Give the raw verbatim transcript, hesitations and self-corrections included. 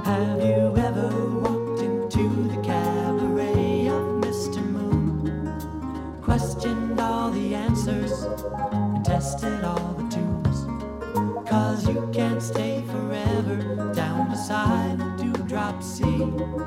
Have you ever walked into the cabaret of Mister Moon? Questioned all the answers and tested all the tunes. Cause you can't stay forever down beside the dewdrop sea.